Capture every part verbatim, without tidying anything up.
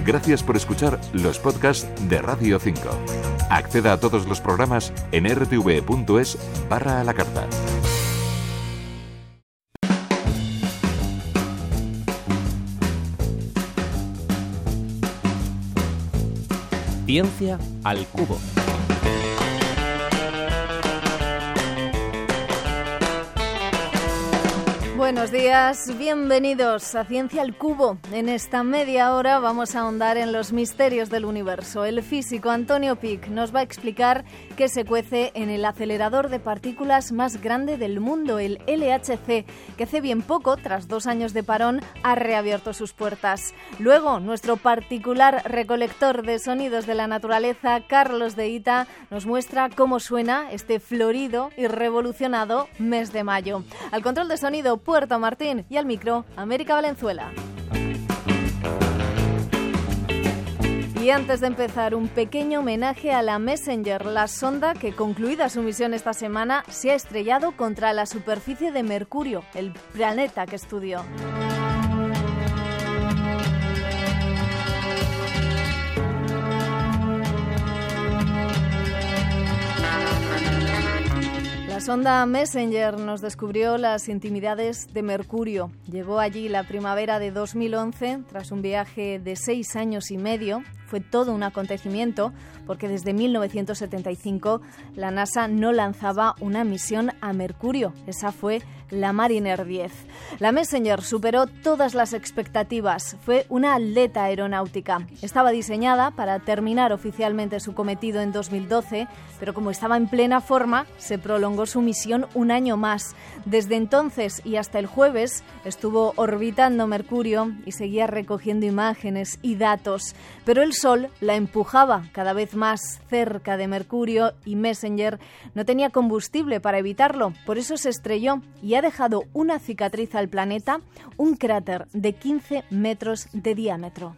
Gracias por escuchar los podcasts de Radio cinco. Acceda a todos los programas en r t v punto es barra a la carta. Ciencia al cubo. Buenos días, bienvenidos a Ciencia al Cubo. En esta media hora vamos a ahondar en los misterios del universo. El físico Antonio Pic nos va a explicar qué se cuece en el acelerador de partículas más grande del mundo, el L H C, que hace bien poco, tras dos años de parón, ha reabierto sus puertas. Luego, nuestro particular recolector de sonidos de la naturaleza, Carlos de Ita, nos muestra cómo suena este florido y revolucionado mes de mayo. Al control de sonido, Puerto Martín, y al micro, América Valenzuela. Y antes de empezar, un pequeño homenaje a la Messenger, la sonda que, concluida su misión esta semana, se ha estrellado contra la superficie de Mercurio, el planeta que estudió. La sonda Messenger nos descubrió las intimidades de Mercurio. Llegó allí la primavera de dos mil once, tras un viaje de seis años y medio. Fue todo un acontecimiento porque desde mil novecientos setenta y cinco la NASA no lanzaba una misión a Mercurio. Esa fue la Mariner diez. La Messenger superó todas las expectativas. Fue una atleta aeronáutica. Estaba diseñada para terminar oficialmente su cometido en dos mil doce, pero como estaba en plena forma, se prolongó su misión un año más. Desde entonces y hasta el jueves estuvo orbitando Mercurio y seguía recogiendo imágenes y datos. Pero el Sol la empujaba cada vez más cerca de Mercurio y Messenger no tenía combustible para evitarlo. Por eso se estrelló y ha dejado una cicatriz al planeta, un cráter de quince metros de diámetro.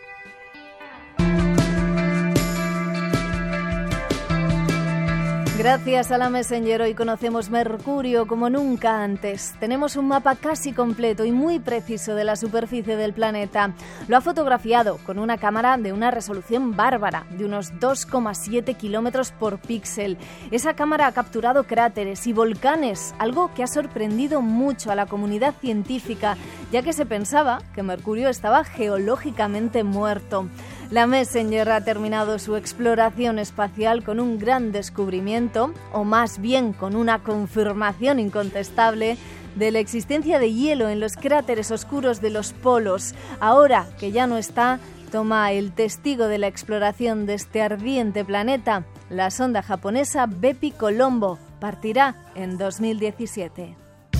Gracias a la Messenger hoy conocemos Mercurio como nunca antes. Tenemos un mapa casi completo y muy preciso de la superficie del planeta. Lo ha fotografiado con una cámara de una resolución bárbara, de unos dos coma siete kilómetros por píxel. Esa cámara ha capturado cráteres y volcanes, algo que ha sorprendido mucho a la comunidad científica, ya que se pensaba que Mercurio estaba geológicamente muerto. La Messenger ha terminado su exploración espacial con un gran descubrimiento, o más bien con una confirmación incontestable de la existencia de hielo en los cráteres oscuros de los polos. Ahora que ya no está, toma el testigo de la exploración de este ardiente planeta. La sonda japonesa Bepi Colombo partirá en dos mil diecisiete.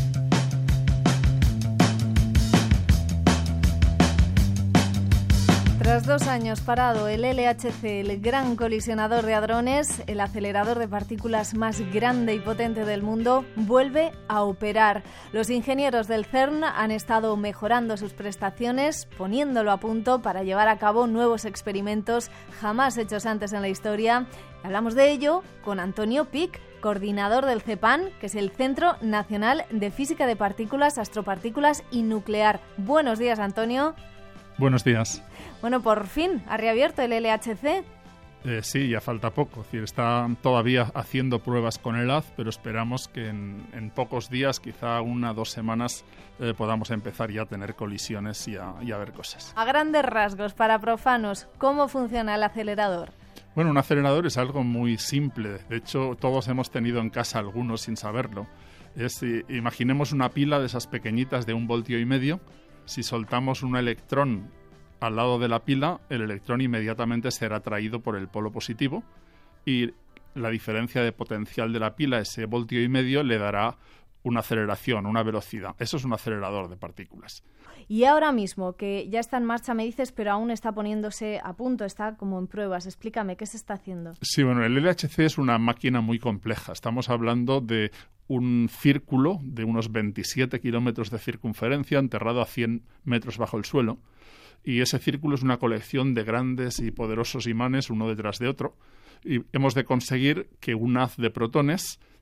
Tras dos años parado, el L H C, el gran colisionador de hadrones, el acelerador de partículas más grande y potente del mundo, vuelve a operar. Los ingenieros del CERN han estado mejorando sus prestaciones, poniéndolo a punto para llevar a cabo nuevos experimentos jamás hechos antes en la historia. Hablamos de ello con Antonio Pic, coordinador del CEPAN, que es el Centro Nacional de Física de Partículas, Astropartículas y Nuclear. Buenos días, Antonio. Buenos días. Bueno, por fin ha reabierto el L H C. Eh, sí, ya falta poco. Es decir, está todavía haciendo pruebas con el H A Z, pero esperamos que en, en pocos días, quizá una o dos semanas, eh, podamos empezar ya a tener colisiones y a, y a ver cosas. A grandes rasgos, para profanos, ¿cómo funciona el acelerador? Bueno, un acelerador es algo muy simple. De hecho, todos hemos tenido en casa algunos sin saberlo. Es, imaginemos una pila de esas pequeñitas de un voltio y medio. Si soltamos un electrón al lado de la pila, el electrón inmediatamente será atraído por el polo positivo y la diferencia de potencial de la pila, ese voltio y medio, le dará una aceleración, una velocidad. Eso es un acelerador de partículas. Y ahora mismo, que ya está en marcha, me dices, pero aún está poniéndose a punto, está como en pruebas. Explícame, ¿qué se está haciendo? Sí, bueno, el L H C es una máquina muy compleja. Estamos hablando de un círculo de unos veintisiete kilómetros de circunferencia enterrado a cien metros bajo el suelo. Y ese círculo es una colección de grandes y poderosos imanes, uno detrás de otro. Y hemos de conseguir que un haz de protones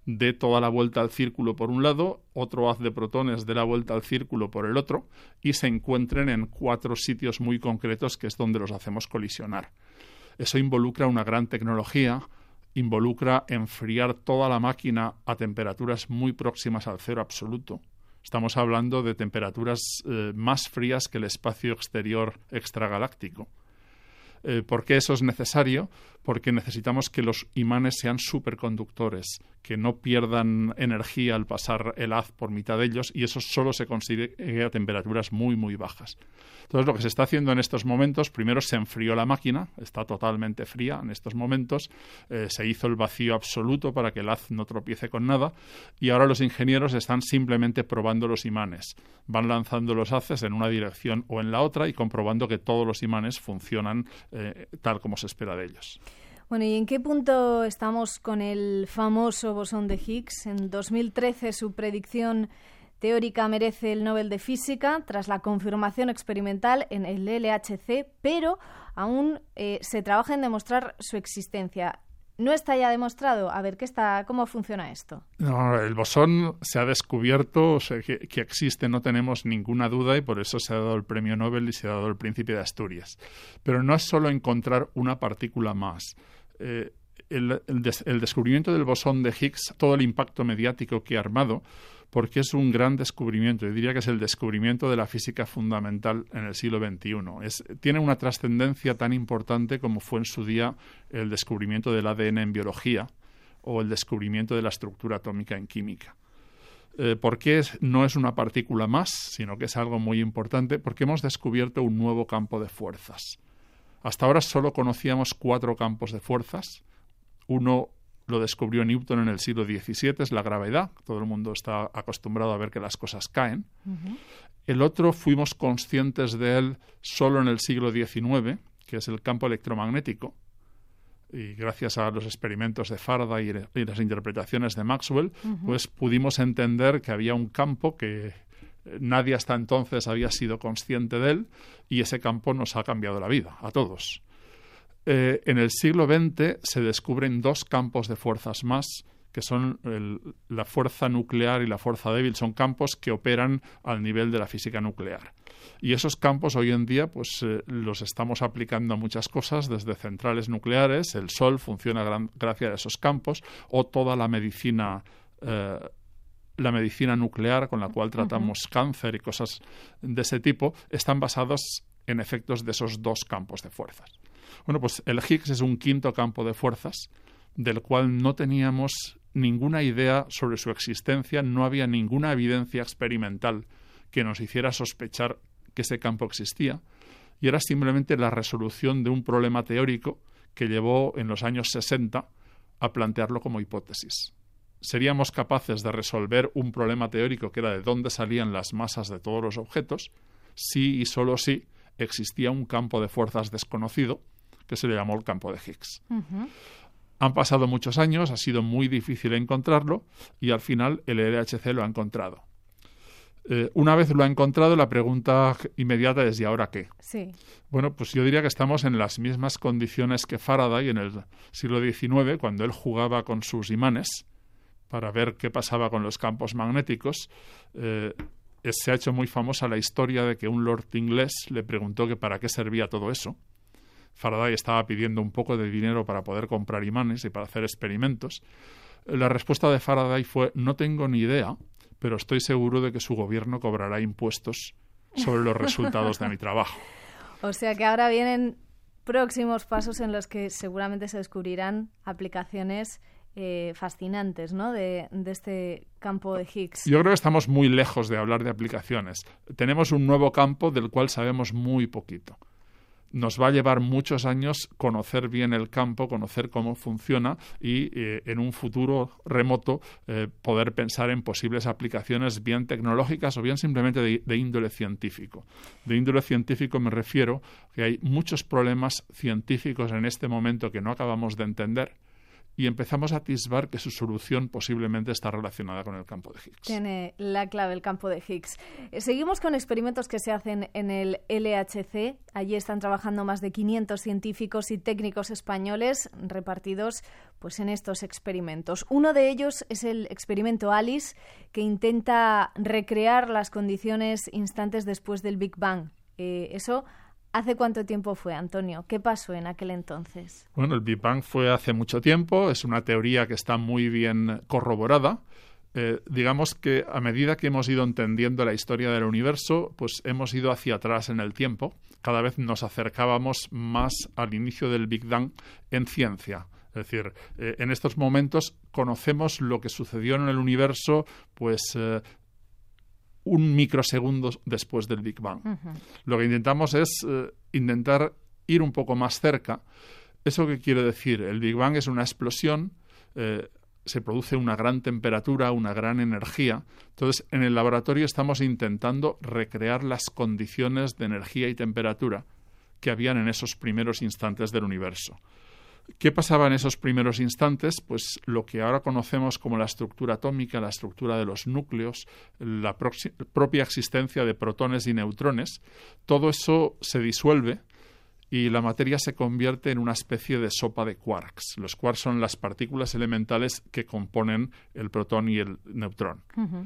dé toda la vuelta al círculo por un lado, otro haz de protones dé la vuelta al círculo por el otro y se encuentren en cuatro sitios muy concretos, que es donde los hacemos colisionar. Eso involucra una gran tecnología, involucra enfriar toda la máquina a temperaturas muy próximas al cero absoluto. Estamos hablando de temperaturas eh, más frías que el espacio exterior extragaláctico. Eh, ¿Por qué eso es necesario? Porque necesitamos que los imanes sean superconductores, que no pierdan energía al pasar el haz por mitad de ellos, y eso solo se consigue a temperaturas muy, muy bajas. Entonces, lo que se está haciendo en estos momentos, primero se enfrió la máquina, está totalmente fría en estos momentos, eh, se hizo el vacío absoluto para que el haz no tropiece con nada, y ahora los ingenieros están simplemente probando los imanes. Van lanzando los haces en una dirección o en la otra y comprobando que todos los imanes funcionan eh, tal como se espera de ellos. Bueno, ¿y en qué punto estamos con el famoso bosón de Higgs? En dos mil trece su predicción teórica merece el Nobel de Física tras la confirmación experimental en el L H C, pero aún eh, se trabaja en demostrar su existencia. ¿No está ya demostrado? A ver, ¿qué está, ¿cómo funciona esto? No, el bosón se ha descubierto, o sea, que, que existe, no tenemos ninguna duda, y por eso se ha dado el premio Nobel y se ha dado el Príncipe de Asturias. Pero no es solo encontrar una partícula más. Eh, el, el, des, el descubrimiento del bosón de Higgs, todo el impacto mediático que ha armado, porque es un gran descubrimiento. Yo diría que es el descubrimiento de la física fundamental en el siglo veintiuno. Es, tiene una trascendencia tan importante como fue en su día el descubrimiento del A D N en biología o el descubrimiento de la estructura atómica en química. Eh, ¿Por qué es, no es una partícula más, sino que es algo muy importante? Porque hemos descubierto un nuevo campo de fuerzas. Hasta ahora solo conocíamos cuatro campos de fuerzas. Uno lo descubrió Newton en el siglo diecisiete, es la gravedad. Todo el mundo está acostumbrado a ver que las cosas caen. Uh-huh. El otro fuimos conscientes de él solo en el siglo diecinueve, que es el campo electromagnético. Y gracias a los experimentos de Faraday y las interpretaciones de Maxwell, uh-huh. pues pudimos entender que había un campo que nadie hasta entonces había sido consciente de él, y ese campo nos ha cambiado la vida, a todos. Eh, en el siglo veinte se descubren dos campos de fuerzas más, que son el, la fuerza nuclear y la fuerza débil. Son campos que operan al nivel de la física nuclear. Y esos campos hoy en día pues eh, los estamos aplicando a muchas cosas, desde centrales nucleares, el Sol funciona gran, gracias a esos campos, o toda la medicina eh, la medicina nuclear con la cual tratamos uh-huh. cáncer y cosas de ese tipo, están basados en efectos de esos dos campos de fuerzas. Bueno, pues el Higgs es un quinto campo de fuerzas del cual no teníamos ninguna idea sobre su existencia, no había ninguna evidencia experimental que nos hiciera sospechar que ese campo existía, y era simplemente la resolución de un problema teórico que llevó en los años sesenta a plantearlo como hipótesis. Seríamos capaces de resolver un problema teórico que era de dónde salían las masas de todos los objetos si y solo si existía un campo de fuerzas desconocido que se le llamó el campo de Higgs. Uh-huh. Han pasado muchos años, ha sido muy difícil encontrarlo y al final el L H C lo ha encontrado. Eh, una vez lo ha encontrado, la pregunta inmediata es ¿y ahora qué? Sí. Bueno, pues yo diría que estamos en las mismas condiciones que Faraday en el siglo diecinueve, cuando él jugaba con sus imanes para ver qué pasaba con los campos magnéticos. Eh, se ha hecho muy famosa la historia de que un lord inglés le preguntó que para qué servía todo eso. Faraday estaba pidiendo un poco de dinero para poder comprar imanes y para hacer experimentos. La respuesta de Faraday fue: no tengo ni idea, pero estoy seguro de que su gobierno cobrará impuestos sobre los resultados de mi trabajo. O sea que ahora vienen próximos pasos en los que seguramente se descubrirán aplicaciones eh, fascinantes, ¿no?, de, de este campo de Higgs. Yo creo que estamos muy lejos de hablar de aplicaciones. Tenemos un nuevo campo del cual sabemos muy poquito. Nos va a llevar muchos años conocer bien el campo, conocer cómo funciona y eh, en un futuro remoto eh, poder pensar en posibles aplicaciones bien tecnológicas o bien simplemente de, de índole científico. De índole científico me refiero que hay muchos problemas científicos en este momento que no acabamos de entender y empezamos a atisbar que su solución posiblemente está relacionada con el campo de Higgs. Tiene la clave el campo de Higgs. Eh, seguimos con experimentos que se hacen en el L H C. Allí están trabajando más de quinientos científicos y técnicos españoles repartidos pues, en estos experimentos. Uno de ellos es el experimento ALICE, que intenta recrear las condiciones instantes después del Big Bang. Eh, eso... ¿Hace cuánto tiempo fue, Antonio? ¿Qué pasó en aquel entonces? Bueno, el Big Bang fue hace mucho tiempo, es una teoría que está muy bien corroborada. Eh, digamos que a medida que hemos ido entendiendo la historia del universo, pues hemos ido hacia atrás en el tiempo. Cada vez nos acercábamos más al inicio del Big Bang en ciencia. Es decir, eh, en estos momentos conocemos lo que sucedió en el universo, pues... Eh, un microsegundo después del Big Bang. Uh-huh. Lo que intentamos es eh, intentar ir un poco más cerca. ¿Eso qué quiere decir? El Big Bang es una explosión, eh, se produce una gran temperatura, una gran energía. Entonces, en el laboratorio estamos intentando recrear las condiciones de energía y temperatura que habían en esos primeros instantes del universo. ¿Qué pasaba en esos primeros instantes? Pues lo que ahora conocemos como la estructura atómica, la estructura de los núcleos, la proxi- propia existencia de protones y neutrones, todo eso se disuelve y la materia se convierte en una especie de sopa de quarks. Los quarks son las partículas elementales que componen el protón y el neutrón. Uh-huh.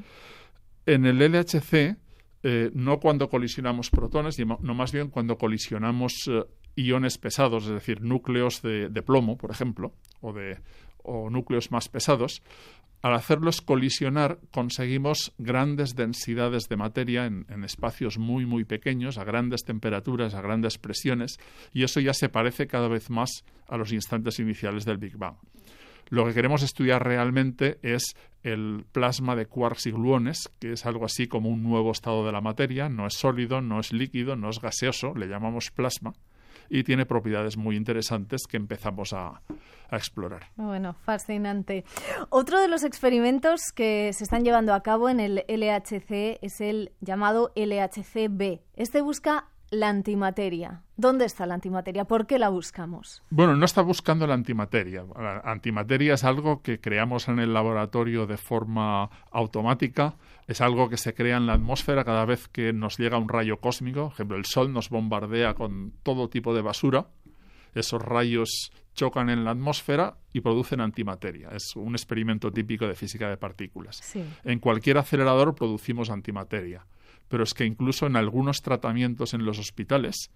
En el L H C, eh, no cuando colisionamos protones, no más bien cuando colisionamos eh, iones pesados, es decir, núcleos de, de plomo, por ejemplo, o, de, o núcleos más pesados, al hacerlos colisionar conseguimos grandes densidades de materia en, en espacios muy, muy pequeños, a grandes temperaturas, a grandes presiones, y eso ya se parece cada vez más a los instantes iniciales del Big Bang. Lo que queremos estudiar realmente es el plasma de quarks y gluones, que es algo así como un nuevo estado de la materia, no es sólido, no es líquido, no es gaseoso, le llamamos plasma, y tiene propiedades muy interesantes que empezamos a, a explorar. Bueno, fascinante. Otro de los experimentos que se están llevando a cabo en el L H C es el llamado L H C B. Este busca la antimateria. ¿Dónde está la antimateria? ¿Por qué la buscamos? Bueno, no está buscando la antimateria. La antimateria es algo que creamos en el laboratorio de forma automática. Es algo que se crea en la atmósfera cada vez que nos llega un rayo cósmico. Por ejemplo, el Sol nos bombardea con todo tipo de basura. Esos rayos chocan en la atmósfera y producen antimateria. Es un experimento típico de física de partículas. Sí. En cualquier acelerador producimos antimateria. Pero es que incluso en algunos tratamientos en los hospitales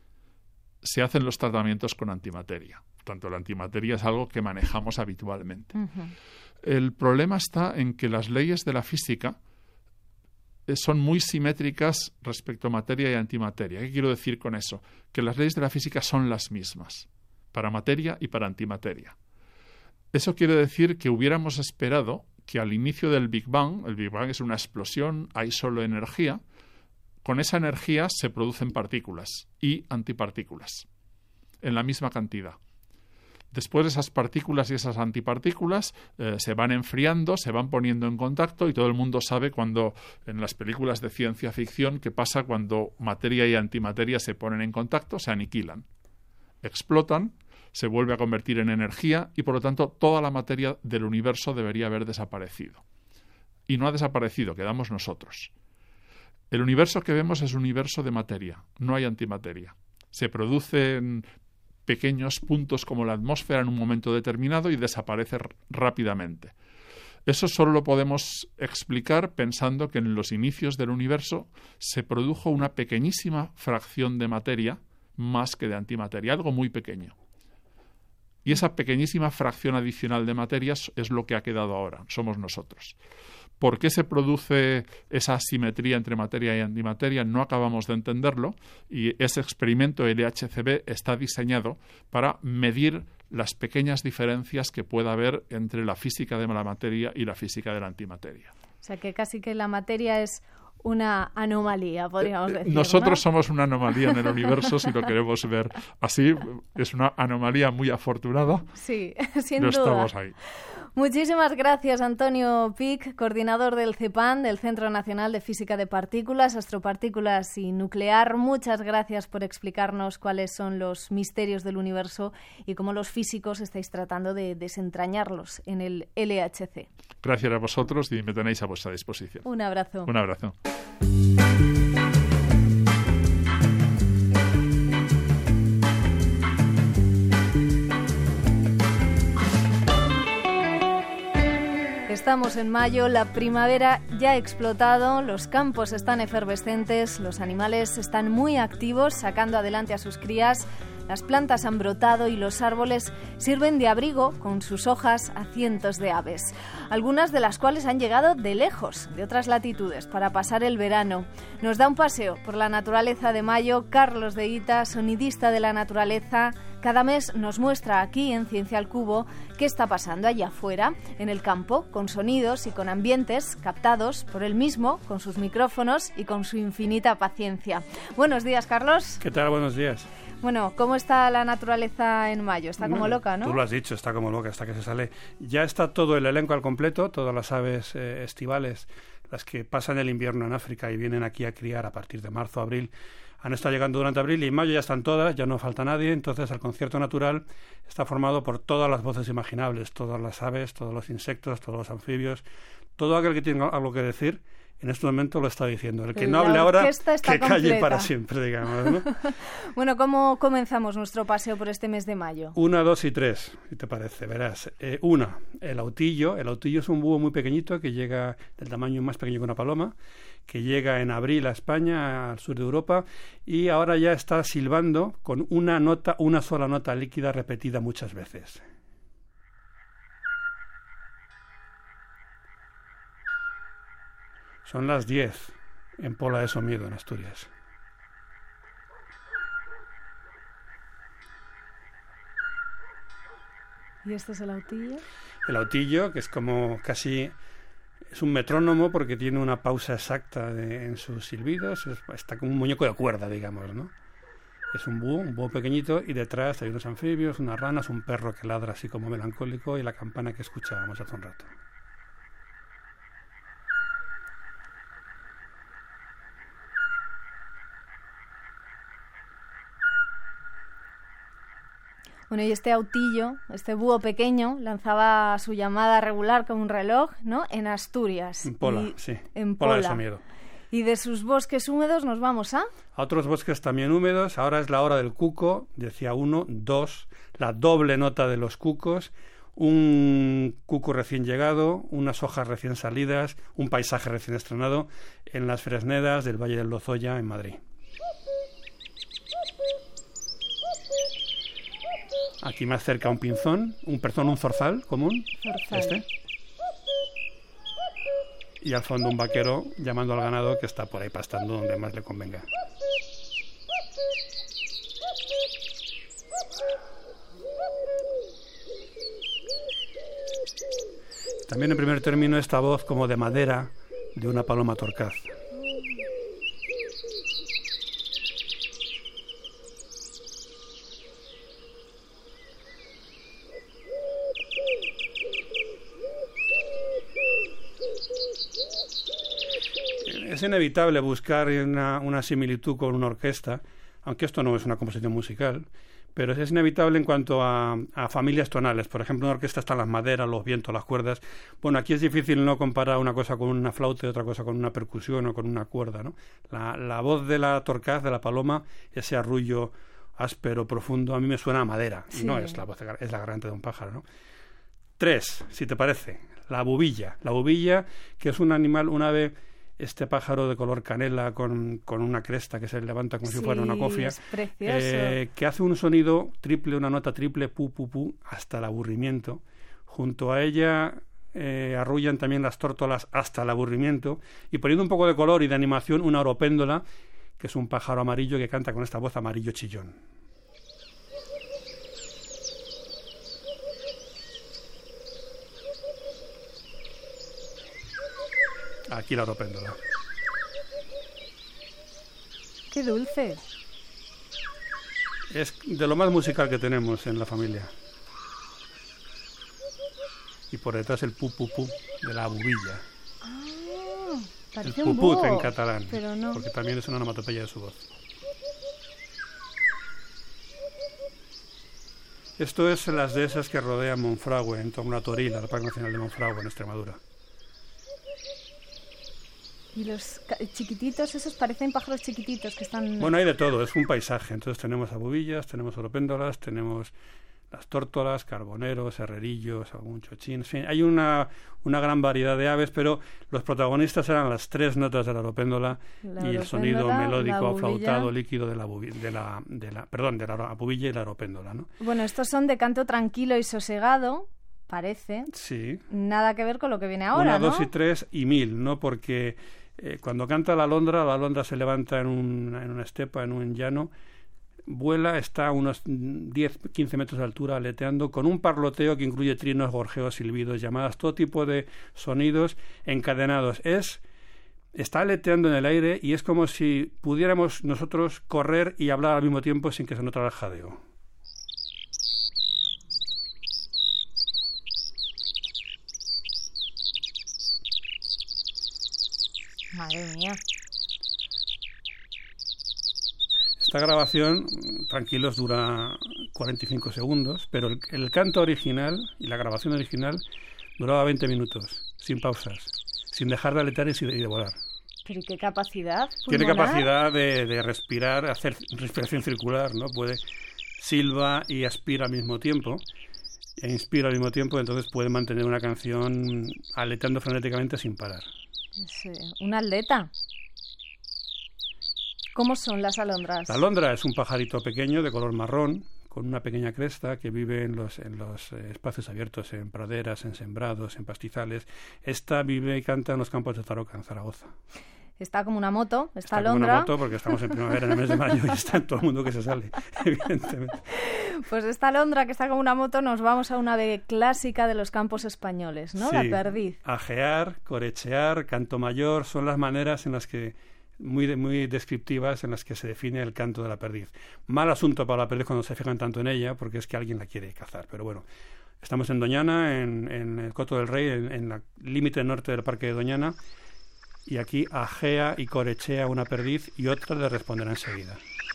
se hacen los tratamientos con antimateria. Por tanto, la antimateria es algo que manejamos habitualmente. Uh-huh. El problema está en que las leyes de la física son muy simétricas respecto a materia y antimateria. ¿Qué quiero decir con eso? Que las leyes de la física son las mismas para materia y para antimateria. Eso quiere decir que hubiéramos esperado que al inicio del Big Bang, el Big Bang es una explosión, hay solo energía, con esa energía se producen partículas y antipartículas en la misma cantidad. Después esas partículas y esas antipartículas eh, se van enfriando, se van poniendo en contacto y todo el mundo sabe cuando en las películas de ciencia ficción qué pasa cuando materia y antimateria se ponen en contacto, se aniquilan, explotan, se vuelve a convertir en energía y por lo tanto toda la materia del universo debería haber desaparecido. Y no ha desaparecido, quedamos nosotros. El universo que vemos es un universo de materia, no hay antimateria. Se producen pequeños puntos como la atmósfera en un momento determinado y desaparece r- rápidamente. Eso solo lo podemos explicar pensando que en los inicios del universo se produjo una pequeñísima fracción de materia más que de antimateria, algo muy pequeño. Y esa pequeñísima fracción adicional de materia es lo que ha quedado ahora, somos nosotros. ¿Por qué se produce esa asimetría entre materia y antimateria? No acabamos de entenderlo y ese experimento L H C B está diseñado para medir las pequeñas diferencias que pueda haber entre la física de la materia y la física de la antimateria. O sea que casi que la materia es una anomalía, podríamos decir. Nosotros ¿no? somos una anomalía en el universo, si lo queremos ver así. Es una anomalía muy afortunada. Sí, sin Pero duda. estamos ahí. Muchísimas gracias, Antonio Pic, coordinador del CEPAN, del Centro Nacional de Física de Partículas, Astropartículas y Nuclear. Muchas gracias por explicarnos cuáles son los misterios del universo y cómo los físicos estáis tratando de desentrañarlos en el L H C. Gracias a vosotros y me tenéis a vuestra disposición. Un abrazo. Un abrazo. Estamos en mayo, la primavera ya ha explotado, los campos están efervescentes, los animales están muy activos sacando adelante a sus crías, las plantas han brotado y los árboles sirven de abrigo con sus hojas a cientos de aves, algunas de las cuales han llegado de lejos, de otras latitudes, para pasar el verano. Nos da un paseo por la naturaleza de mayo Carlos de Ita, sonidista de la naturaleza. Cada mes nos muestra aquí en Ciencia al Cubo qué está pasando allá afuera, en el campo, con sonidos y con ambientes captados por él mismo, con sus micrófonos y con su infinita paciencia. Buenos días, Carlos. ¿Qué tal? Buenos días. Bueno, ¿cómo está la naturaleza en mayo? Está como Bueno, loca, ¿no? Tú lo has dicho, está como loca hasta que se sale. Ya está todo el elenco al completo, todas las aves eh, estivales, las que pasan el invierno en África y vienen aquí a criar a partir de marzo, abril, han estado llegando durante abril y en mayo ya están todas, ya no falta nadie. Entonces el concierto natural está formado por todas las voces imaginables, todas las aves, todos los insectos, todos los anfibios, todo aquel que tiene algo que decir. En este momento lo está diciendo. El que no hable ahora, que calle para siempre, digamos, ¿no? Bueno, ¿cómo comenzamos nuestro paseo por este mes de mayo? Una, dos y tres, si te parece, verás. Eh, una, el autillo. El autillo es un búho muy pequeñito que llega del tamaño más pequeño que una paloma, que llega en abril a España, al sur de Europa, y ahora ya está silbando con una nota, una sola nota líquida repetida muchas veces. Son las diez en Pola de Somiedo, en Asturias. ¿Y este es el autillo? El autillo, que es como casi... es un metrónomo porque tiene una pausa exacta de, en sus silbidos. Es, está como un muñeco de cuerda, digamos, ¿no? Es un búho, un búho pequeñito, y detrás hay unos anfibios, unas ranas, un perro que ladra así como melancólico y la campana que escuchábamos hace un rato. Bueno, y este autillo, este búho pequeño, lanzaba su llamada regular como un reloj, ¿no? En Asturias. En Pola, y, sí. En Pola Pola. de Somiedo. Y de sus bosques húmedos nos vamos a... A otros bosques también húmedos. Ahora es la hora del cuco, decía uno, dos, la doble nota de los cucos, un cuco recién llegado, unas hojas recién salidas, un paisaje recién estrenado en las Fresnedas del Valle del Lozoya, en Madrid. Aquí más cerca un pinzón, un perdón, un zorzal común, Zorzal. este. Y al fondo un vaquero llamando al ganado que está por ahí pastando donde más le convenga. También en primer término esta voz como de madera de una paloma torcaz. Es inevitable buscar una, una similitud con una orquesta, aunque esto no es una composición musical, pero es inevitable en cuanto a, a familias tonales. Por ejemplo, en una orquesta están las maderas, los vientos, las cuerdas. Bueno, aquí es difícil no comparar una cosa con una flauta y otra cosa con una percusión o con una cuerda, ¿no? La, la voz de la torcaz, de la paloma, ese arrullo áspero, profundo, a mí me suena a madera. Sí. Y no es la voz, de, es la garganta de un pájaro, ¿no? Tres, si te parece, la bubilla. La bubilla, que es un animal, un ave... este pájaro de color canela con, con una cresta que se levanta como sí, si fuera una cofia, es precioso. Eh, que hace un sonido triple, una nota triple, pu, pu, pu, hasta el aburrimiento. Junto a ella eh, arrullan también las tórtolas hasta el aburrimiento, y poniendo un poco de color y de animación, una oropéndola, que es un pájaro amarillo que canta con esta voz amarillo chillón. Aquí la oropéndola. ¡Qué dulce! Es de lo más musical que tenemos en la familia. Y por detrás el pu pu pu de la bubilla. Ah, el parece un puput búho, en catalán, pero no. porque también es una onomatopeya de su voz. Esto es las dehesas que rodean Monfragüe, en torno a Toril, al Parque Nacional de Monfragüe, en Extremadura. Y los ca- chiquititos, esos parecen pájaros chiquititos que están... Bueno, hay de todo, es un paisaje. Entonces tenemos abubillas, tenemos oropéndolas, tenemos las tórtolas, carboneros, herrerillos, algún chochín. En fin, hay una, una gran variedad de aves, pero los protagonistas eran las tres notas de la oropéndola La y el sonido oropéndola, melódico la bubilla. aflautado líquido de la, bubi- de la, de la perdón, de la abubilla y la oropéndola, ¿no? Bueno, estos son de canto tranquilo y sosegado, parece. Sí. Nada que ver con lo que viene ahora, Una, ¿no? dos y tres y mil, ¿no? Porque eh, cuando canta la alondra, la alondra se levanta en, un, en una estepa, en un llano, vuela, está a unos diez a quince metros de altura aleteando con un parloteo que incluye trinos, gorjeos, silbidos, llamadas, todo tipo de sonidos encadenados. Es, está aleteando en el aire y es como si pudiéramos nosotros correr y hablar al mismo tiempo sin que se notara el jadeo. Madre mía. Esta grabación, tranquilos, dura cuarenta y cinco segundos, pero el, el canto original y la grabación original duraba veinte minutos, sin pausas, sin dejar de aletear y sin- y de volar. Pero ¿y qué capacidad? Tiene pulmonar? capacidad de, de respirar, hacer respiración circular, ¿no? Puede silba y aspira al mismo tiempo, e inspira al mismo tiempo, entonces puede mantener una canción aleteando frenéticamente sin parar. Es, eh, una aldeta. ¿Cómo son las alondras? La alondra es un pajarito pequeño de color marrón, con una pequeña cresta que vive en los, en los eh, espacios abiertos, en praderas, en sembrados, en pastizales. Esta vive y canta en los campos de Tarouca, en Zaragoza. Está como una moto, esta Está como alondra. una moto porque estamos en primavera, en el mes de mayo, y está todo el mundo que se sale, evidentemente. Pues esta alondra que está como una moto, nos vamos a una ave clásica de los campos españoles, ¿no? Sí, La perdiz. ajear, corechear, canto mayor, son las maneras en las que muy de- muy descriptivas en las que se define el canto de la perdiz. Mal asunto para la perdiz cuando se fijan tanto en ella, porque es que alguien la quiere cazar. Pero bueno, estamos en Doñana, en, en el Coto del Rey, en, en el límite norte del Parque de Doñana, y aquí ajea y corechea una perdiz y otra le responderá enseguida.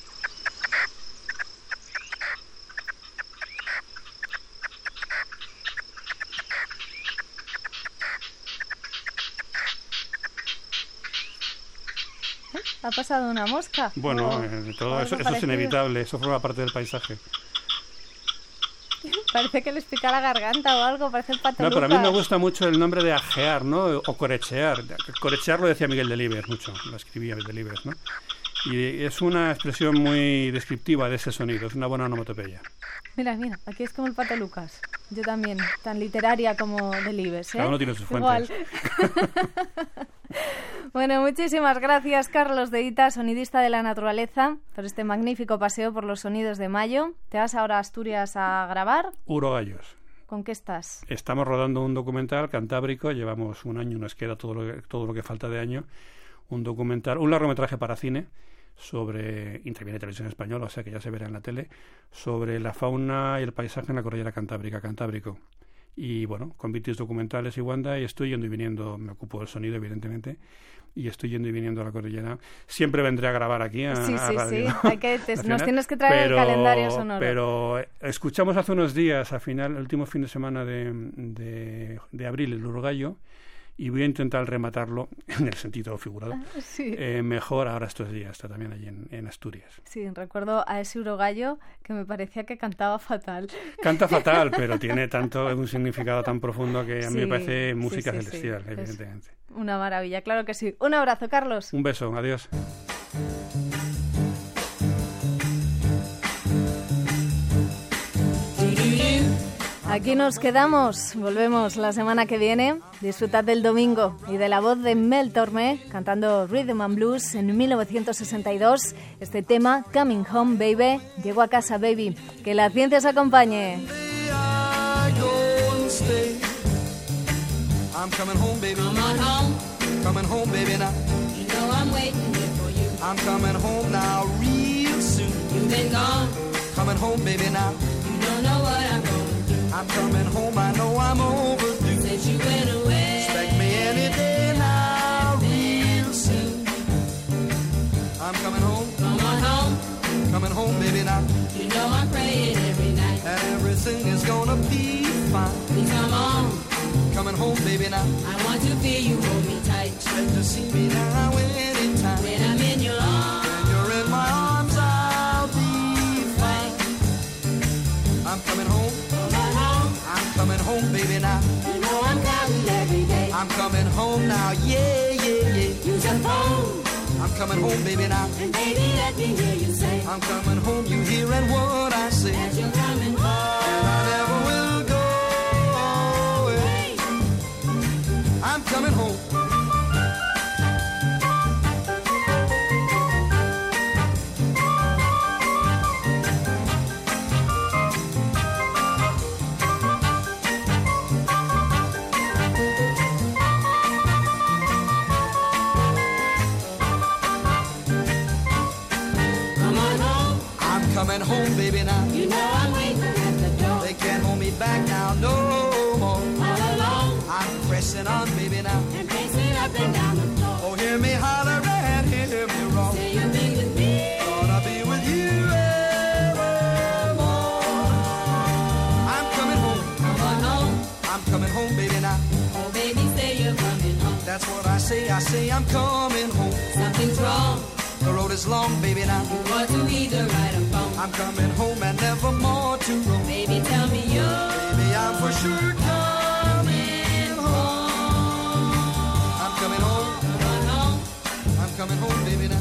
¿Ha pasado una mosca? Bueno, O- eh, o todo algo eso, eso es parecido. inevitable, eso forma parte del paisaje. Parece que les pica la garganta o algo, parece el pato No, pero a mí me Lucas. gusta mucho el nombre de ajear, ¿no? O corechear. Corechear lo decía Miguel Delibes mucho, lo escribía Miguel Delibes, ¿no? Y es una expresión muy descriptiva de ese sonido, es una buena onomatopeya. Mira, mira, aquí es como el pato Lucas. Yo también, tan literaria como Delibes, ¿eh? Cada uno tiene sus Igual. fuentes. Bueno, muchísimas gracias, Carlos de Ita, sonidista de la naturaleza, por este magnífico paseo por los sonidos de mayo. ¿Te vas ahora a Asturias a grabar? Urogallos. ¿Con qué estás? Estamos rodando un documental cantábrico, llevamos un año, nos queda todo lo que, todo lo que falta de año. Un documental, un largometraje para cine sobre, interviene Televisión Española, o sea que ya se verá en la tele, sobre la fauna y el paisaje en la cordillera cantábrica, Cantábrico. Y bueno, con Vitis Documentales y Wanda, y estoy yendo y viniendo, me ocupo del sonido evidentemente, y estoy yendo y viniendo a la cordillera. Siempre vendré a grabar aquí a, Sí, a sí, Radio sí, hay que, te- Nacional, nos tienes que traer pero- el calendario sonoro. Pero eh, escuchamos hace unos días, a final, el último fin de semana de, de, de abril, el Urogallo, y voy a intentar rematarlo en el sentido figurado. Sí. Eh, mejor ahora estos días, está también allí en, en Asturias. Sí, recuerdo a ese urogallo que me parecía que cantaba fatal. Canta fatal, pero tiene tanto un significado tan profundo que a mí Sí, me parece sí, música sí, sí. celestial, Es evidentemente. Una maravilla, claro que sí. Un abrazo, Carlos. Un beso, adiós. Aquí nos quedamos, volvemos la semana que viene. Disfrutad del domingo y de la voz de Mel Tormé cantando Rhythm and Blues en mil novecientos sesenta y dos. Este tema, Coming Home Baby, Llego a casa baby. Que la ciencia os acompañe. I'm coming home, baby. Come on home. Coming home, baby, now. You know I'm waiting here for you. I'm coming home now real soon. You've been gone. Coming home, baby, now. You don't know what I'm going through. I'm coming home, I know I'm overdue. Since you went away. Expect me any day now real soon. I'm coming home. Come on home. Coming home, baby, now. You know I'm praying every night. And everything is gonna be fine. Please come on. Coming home, baby, now. I want to feel you hold me tight. Expect to see me now anytime. When I'm in your arms. When you're in my arms, I'll be fine. I'm coming home. Come on home. I'm coming home, baby, now. You know I'm counting every day. I'm coming home now, yeah, yeah, yeah. Use your phone. I'm coming home, baby, now. And baby, let me hear you say. I'm coming home, you hearing what I say. As you're coming home. And I never will go away. I'm coming home. Coming home, baby, now. You know I'm waiting at the door. They can't hold me back now, no more. All alone. I'm pressing on, baby, now. And pacing up and down the floor. Oh, hear me holler and hear me roar. Say you'll be with me. Gonna be with you evermore. I'm coming home. Come on home. I'm coming home, baby, now. Oh, baby, say you're coming home. That's what I say, I say I'm coming home. Something's wrong. The road is long, baby, now. You want to either right or wrong. I'm coming home and never more to roam. Baby, tell me you're. Baby, I'm for sure coming home. I'm coming home. Come on home. I'm coming home, baby, now.